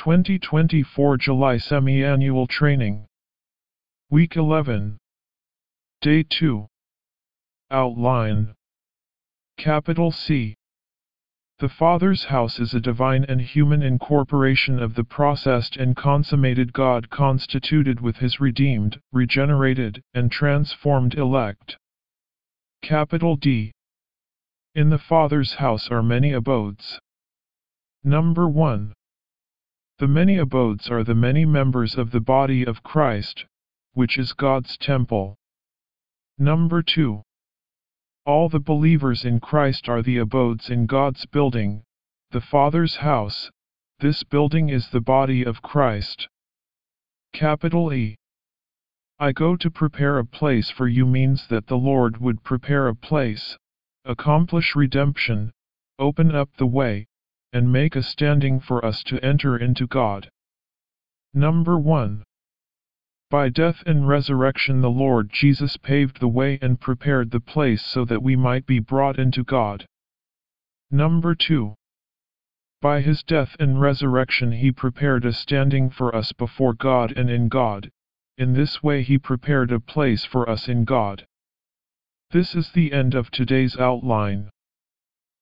2024 July Semi-Annual Training. Week 11. Day 2. Outline. Capital C. The Father's house is a divine and human incorporation of the processed and consummated God constituted with His redeemed, regenerated, and transformed elect. Capital D. In the Father's house are many abodes. Number 1. The many abodes are the many members of the body of Christ, which is God's temple. Number 2. All the believers in Christ are the abodes in God's building, the Father's house. This building is the body of Christ. Capital E. I go to prepare a place for you means that the Lord would prepare a place, accomplish redemption, open up the way, and make a standing for us to enter into God. Number 1. By death and resurrection the Lord Jesus paved the way and prepared the place so that we might be brought into God. Number 2. By His death and resurrection He prepared a standing for us before God and in God. In this way He prepared a place for us in God. This is the end of today's outline.